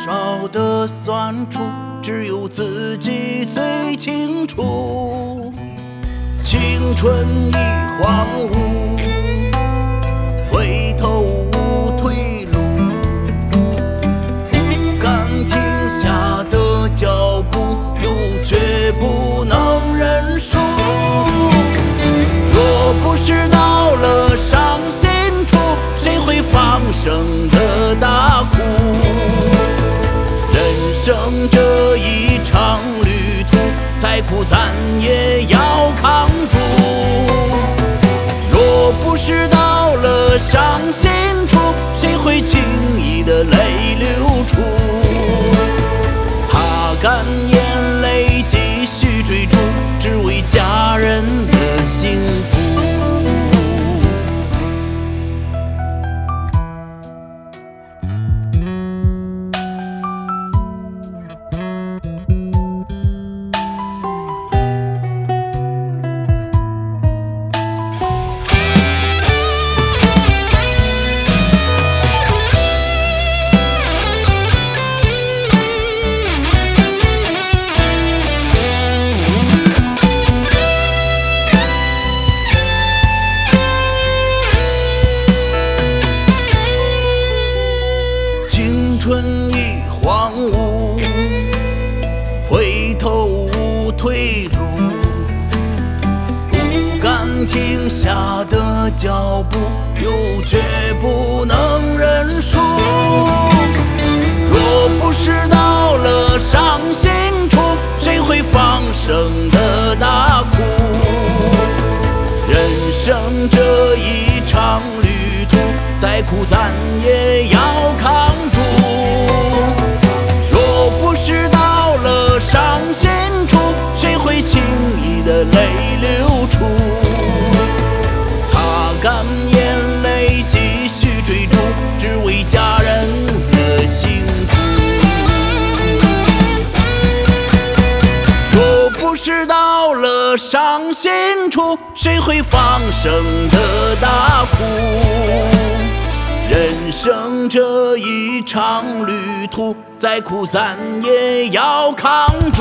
少的酸楚，只有自己最清楚。青春已荒芜，回头无退路，不敢停下的脚步，又绝不能认输。若不是到了伤心处，谁会放声的大哭？人生这一场旅途，再苦咱也要扛住。若不是到了伤心处，谁会轻易的泪流出？擦干眼泪，继续追逐，只为家人的幸福。青春已荒芜，回头无退路，不敢停下的脚步，又绝不能认输。若不是到了伤心处，谁会放声的大哭？人生这一场旅途，再苦咱也要扛住。若不是到了伤心处，谁会轻易的泪流出？擦干眼泪，继续追逐，只为家人的幸福。若不是到了伤心处，谁会放声的大哭？人生这一场旅途，再苦咱也要扛住。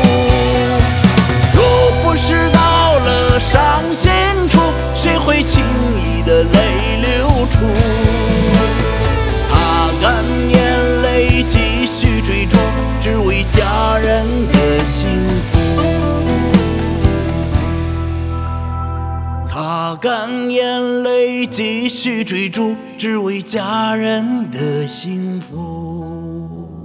若不是到了伤心处，谁会轻易的泪流出？擦干眼泪，继续追逐，只为家人的幸福。擦干眼泪，继续追逐，只为家人的幸福。